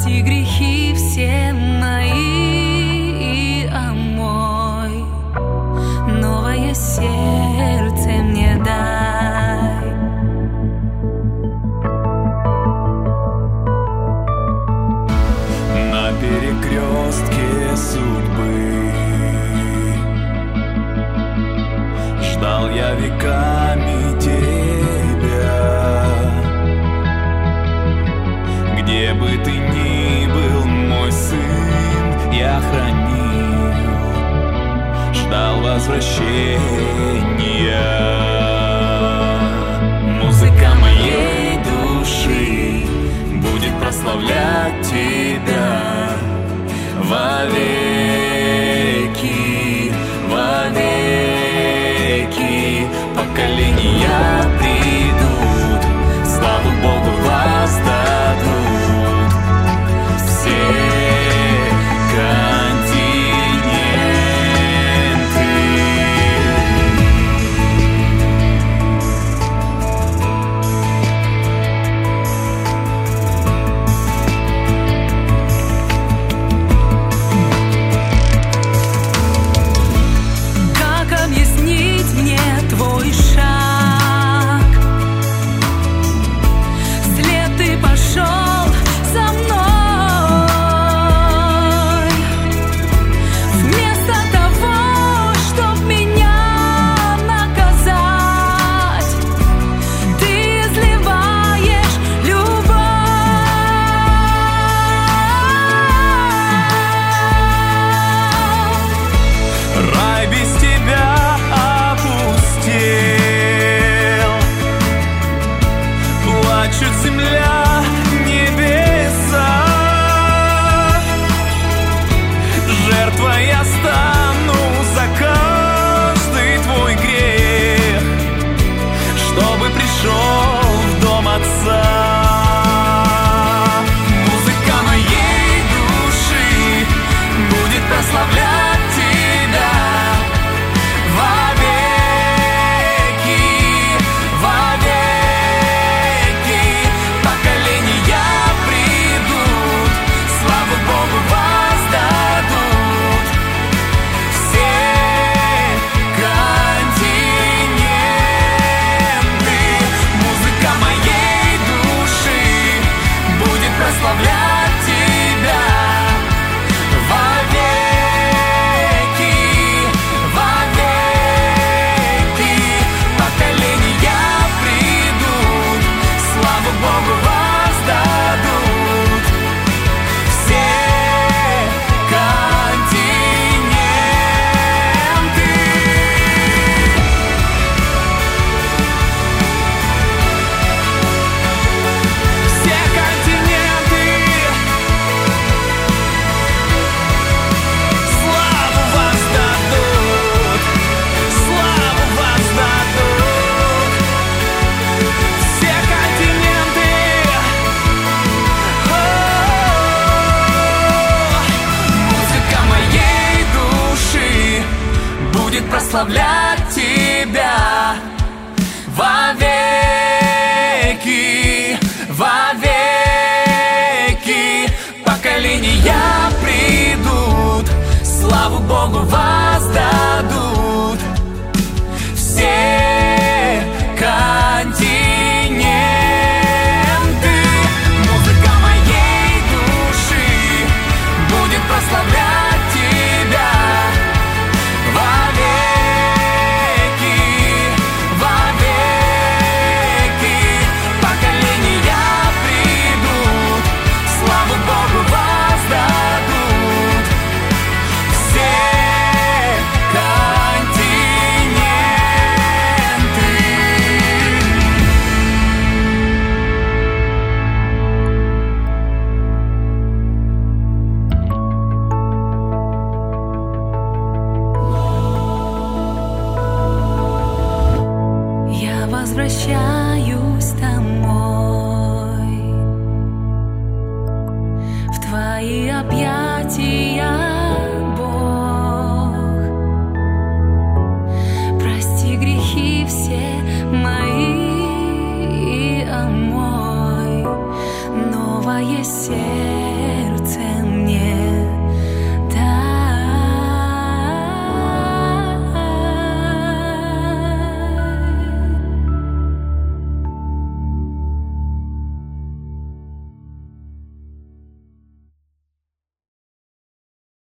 прости грехи все мои, а мой новое сердце мне дай. На перекрестке судьбы ждал я веками тебя. Где бы ты ни был, мой сын, я хранил, ждал возвращения. Музыка моей души будет прославлять тебя вовеки, вовеки. Поколения придут, славу Богу воздадут все континенты. Как объяснить мне твой шаг? Вслед ты пошел за мной. Вместо того, чтоб меня наказать, ты изливаешь любовь. Рай без тебя опустел, плачут земля, небеса. Жертвой я стану за каждый твой грех, чтобы пришел в дом Отца. Музыка моей души будет прославлять тебя вовеки, вовеки. Поколения придут, славу Богу воздадут все континенты. Музыка моей души будет прославлять тебя вовеки, вовеки. Поколения придут, славу Богу воздадут все континенты. Все континенты славу воздадут, славу воздадут. Все континенты. Музыка моей души будет прославлять тебя вовеки, вовеки. Поколения придут, славу Богу воздадут все континенты. Музыка моей души будет прославлять тебя вовеки, вовеки. Поколения придут, славу Богу воздадут все континенты. Я возвращаюсь домой, в твои объятия, Бог. Прости грехи все мои, а мой новое Твое сердце мне